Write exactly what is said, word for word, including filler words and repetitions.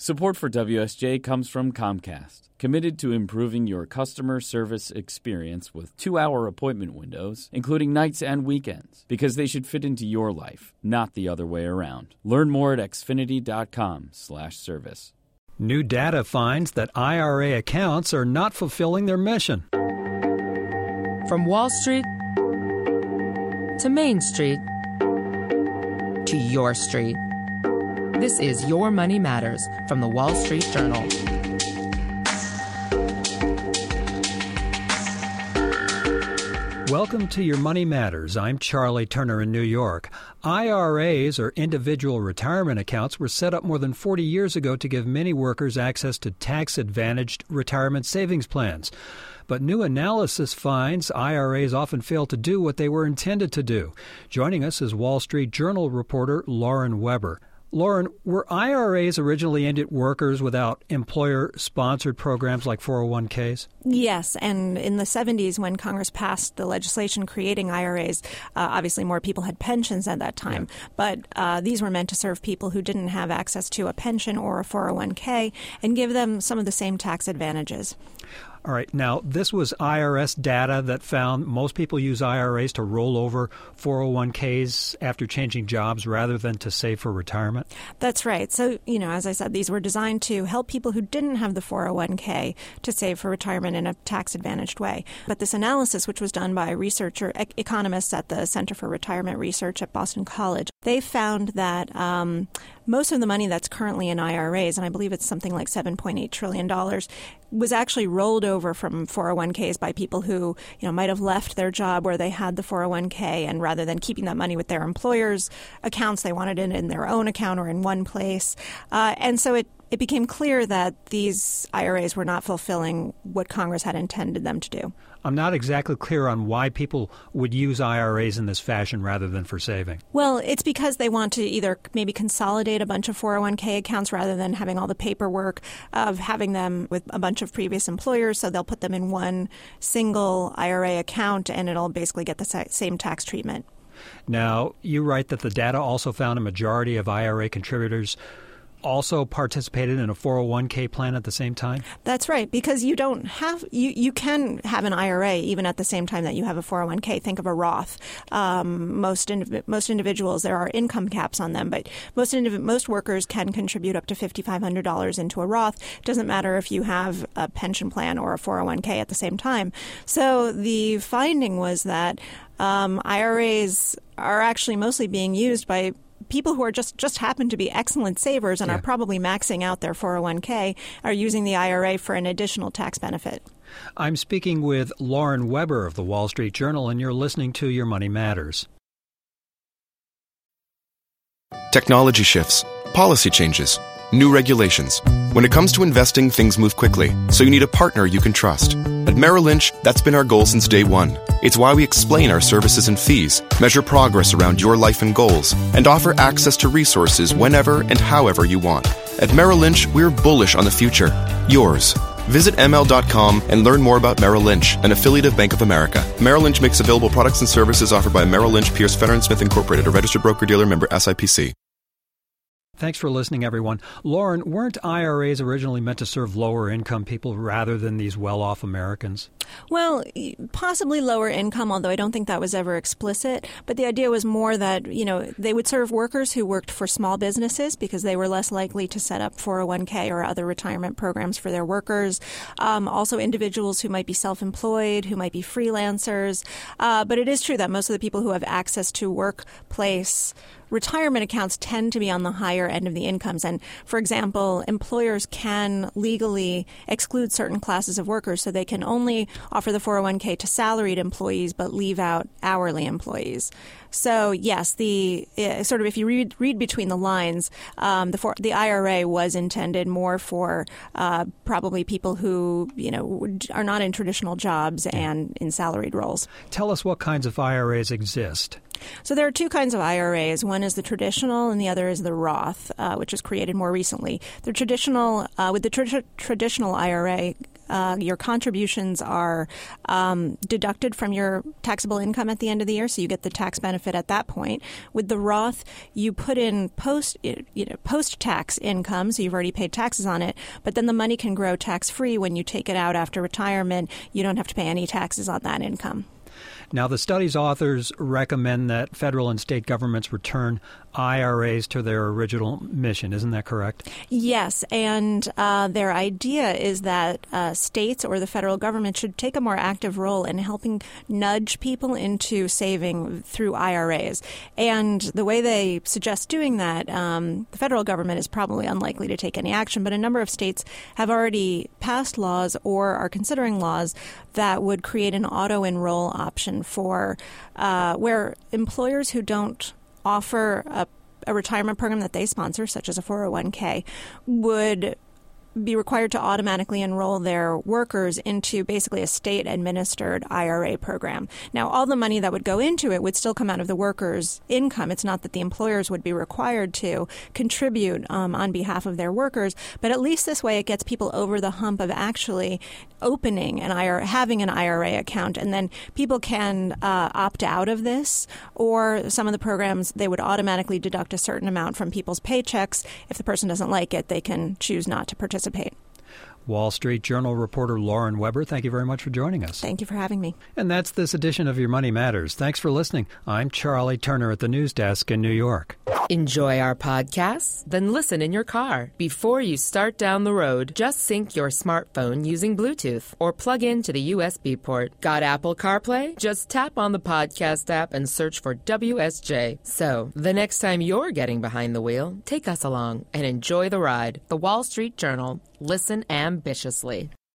Support for W S J comes from Comcast, committed to improving your customer service experience with two-hour appointment windows, including nights and weekends, because they should fit into your life, not the other way around. Learn more at xfinity.com slash service. New data finds that I R A accounts are not fulfilling their mission. From Wall Street to Main Street to your street. This is Your Money Matters from the Wall Street Journal. Welcome to Your Money Matters. I'm Charlie Turner in New York. I R As, or individual retirement accounts, were set up more than forty years ago to give many workers access to tax-advantaged retirement savings plans. But new analysis finds I R As often fail to do what they were intended to do. Joining us is Wall Street Journal reporter Lauren Weber. Lauren, were I R As originally aimed at workers without employer-sponsored programs like four oh one k's? Yes, and in the seventies, when Congress passed the legislation creating I R As, uh, obviously more people had pensions at that time. Yeah. But uh, these were meant to serve people who didn't have access to a pension or a four oh one k and give them some of the same tax advantages. All right. Now, this was I R S data that found most people use I R As to roll over four oh one k's after changing jobs rather than to save for retirement? That's right. So, you know, as I said, these were designed to help people who didn't have the four oh one k to save for retirement in a tax-advantaged way. But this analysis, which was done by researcher e- economists at the Center for Retirement Research at Boston College, they found that um, most of the money that's currently in I R As, and I believe it's something like seven point eight trillion dollars, was actually rolled over from four oh one k's by people who, you know, might have left their job where they had the four oh one k, and rather than keeping that money with their employer's accounts, they wanted it in their own account or in one place. Uh, and so it, it became clear that these I R As were not fulfilling what Congress had intended them to do. I'm not exactly clear on why people would use I R As in this fashion rather than for saving. Well, it's because they want to either maybe consolidate a bunch of four oh one k accounts rather than having all the paperwork of having them with a bunch of previous employers. So they'll put them in one single I R A account and it'll basically get the same tax treatment. Now, you write that the data also found a majority of I R A contributors also participated in a four oh one k plan at the same time? That's right, because you don't have you, you can have an I R A even at the same time that you have a four oh one k. Think of a Roth. Um, most indiv- most individuals, there are income caps on them, but most indiv- most workers can contribute up to five thousand five hundred dollars into a Roth. It doesn't matter if you have a pension plan or a four oh one k at the same time. So the finding was that um, I R As are actually mostly being used by people who are just, just happen to be excellent savers and yeah. are probably maxing out their four oh one k are using the I R A for an additional tax benefit. I'm speaking with Lauren Weber of the Wall Street Journal, and you're listening to Your Money Matters. Technology shifts, policy changes, new regulations. When it comes to investing, things move quickly, so you need a partner you can trust. At Merrill Lynch, that's been our goal since day one. It's why we explain our services and fees, measure progress around your life and goals, and offer access to resources whenever and however you want. At Merrill Lynch, we're bullish on the future. Yours. Visit M L dot com and learn more about Merrill Lynch, an affiliate of Bank of America. Merrill Lynch makes available products and services offered by Merrill Lynch, Pierce, Fenner and Smith Incorporated, a registered broker-dealer, member S I P C. Thanks for listening, everyone. Lauren, weren't I R As originally meant to serve lower-income people rather than these well-off Americans? Well, possibly lower income, although I don't think that was ever explicit. But the idea was more that, you know, they would serve workers who worked for small businesses because they were less likely to set up four oh one k or other retirement programs for their workers. Um, also individuals who might be self-employed, who might be freelancers. Uh, but it is true that most of the people who have access to workplace retirement accounts tend to be on the higher end of the incomes. And, for example, employers can legally exclude certain classes of workers, so they can only offer the four oh one k to salaried employees but leave out hourly employees. So, yes, the uh, sort of if you read read between the lines, um, the for, the I R A was intended more for uh, probably people who, you know, are not in traditional jobs and in salaried roles. Tell us what kinds of I R As exist. So there are two kinds of I R As. One is the traditional and the other is the Roth, uh, which was created more recently. The traditional, uh, with the tra- traditional I R A, uh, your contributions are um, deducted from your taxable income at the end of the year, so you get the tax benefit at that point. With the Roth, you put in post you know post-tax income, so you've already paid taxes on it, but then the money can grow tax-free when you take it out after retirement. You don't have to pay any taxes on that income. Now, the study's authors recommend that federal and state governments return I R As to their original mission. Isn't that correct? Yes, and uh, their idea is that uh, states or the federal government should take a more active role in helping nudge people into saving through I R As. And the way they suggest doing that, um, the federal government is probably unlikely to take any action, but a number of states have already passed laws or are considering laws that would create an auto-enroll option for uh, where employers who don't offer a, a retirement program that they sponsor, such as a four oh one k, would be required to automatically enroll their workers into basically a state-administered I R A program. Now, all the money that would go into it would still come out of the workers' income. It's not that the employers would be required to contribute um, on behalf of their workers, but at least this way it gets people over the hump of actually opening an I R A, having an I R A account, and then people can uh, opt out of this, or some of the programs, they would automatically deduct a certain amount from people's paychecks. If the person doesn't like it, they can choose not to participate. Wall Street Journal reporter Lauren Weber, thank you very much for joining us. Thank you for having me. And that's this edition of Your Money Matters. Thanks for listening. I'm Charlie Turner at the news desk in New York. Enjoy our podcasts? Then listen in your car. Before you start down the road, just sync your smartphone using Bluetooth or plug into the U S B port. Got Apple CarPlay? Just tap on the podcast app and search for W S J. So, the next time you're getting behind the wheel, take us along and enjoy the ride. The Wall Street Journal. Listen ambitiously.